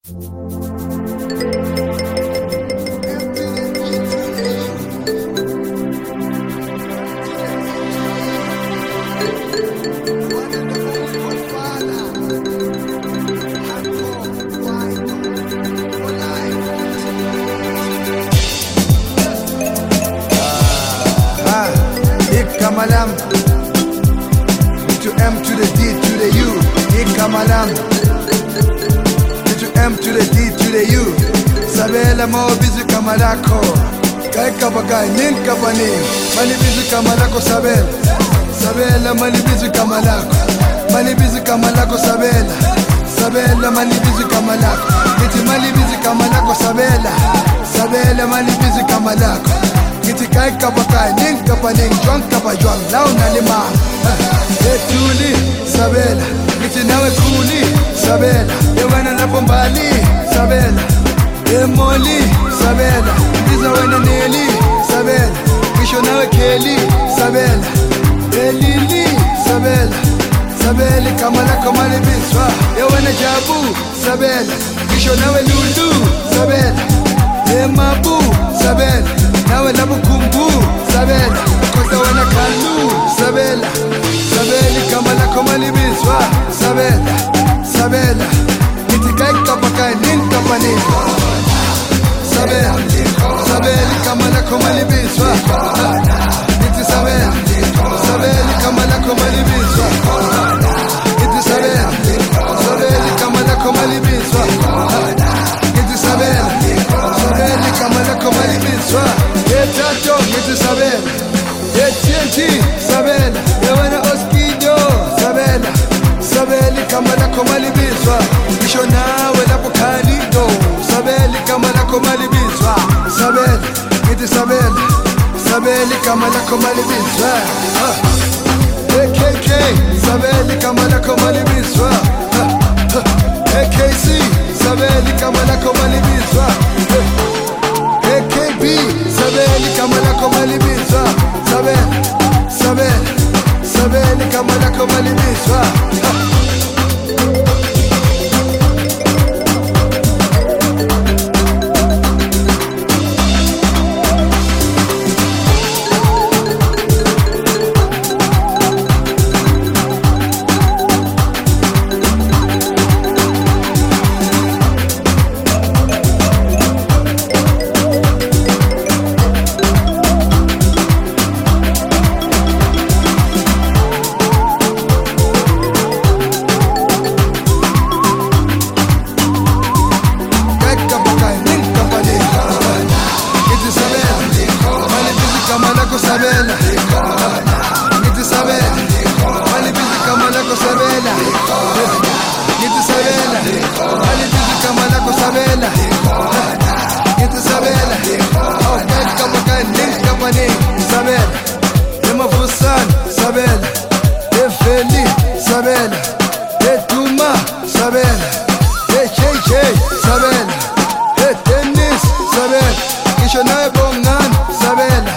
Kamalam, to M to the D to the U, Kamalam, to M to the D to the U, Sabela mo bizu kamalako, kai kabakai nin kabani, mani bizu kamalako Sabela, Sabela mani bizu kamalako, mani bizu kamalako Sabela, Sabela mani bizu kamalako, iti mani bizu kamalako Sabela, Sabela mani bizu kamalako. Kiti kai kabakai nin kapaning juang kabajuang lau na lima Etuli Sabela kiti nawe kuli Sabela Ewana na pombali Sabela Emoli Sabela Iza wena neli Sabela Kisho nawe keli Sabela Elili Sabela Sabela kamala kamali biswa Ewana jabu Sabela Kisho nawe lulu Sabela Emabu Sabela nawe labukumbu Sabela kosa wana kalu Sabela Sabela kamala kamali biswa Sabela Sabela nitikai kabakai nin kapani Sabela Sabela kamala kamali biswa niti Sabela Sabela kamala kamali biswa niti Sabela Sabela kamala kamali biswa niti Sabela Sabela kamala kamali biswa Etato niti Sabela Etienti Sabela Ewana Oskido Sabela Sabela kamala kamali biswa Kisho nawe lapo kalido Sabela kamala kamali biswa Sabela niti Sabela Sabela kamala kamali biswa AKK Sabela kamala kamali biswa AKC Sabela kamala kamali biswa AKB Sabela kamala kamali biswa Sabela Sabela Sabela kamala kamali biswa Sabela, niti Sabela, mali bizi kamala ko Sabela, niti Sabela, mali bizi kamala ko Sabela, niti Sabela, oh kai kabakai nin kapani Sabela, ema fusan Sabela, efeli Sabela, etuma Sabela, KK Sabela, tennis Sabela, kisho nae bongan Sabela.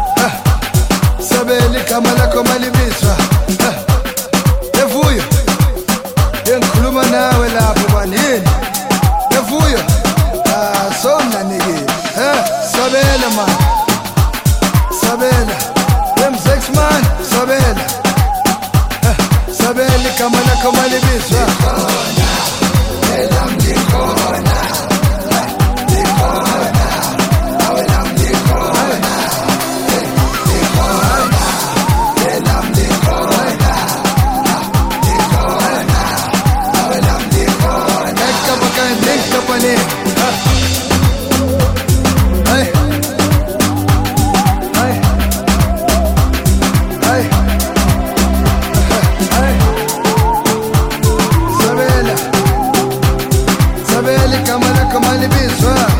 Sabela kamala kamali biswa Evuyo Yenkhuluma nawe lapho banini Evuyo Sona nigi Sabela man Sabela M6 man Sabela Sabela kamala kamali biswa Elam dikona Company. Hey. Hey. Hey. Hey. Sabela. Sabela kamala kamali biswa.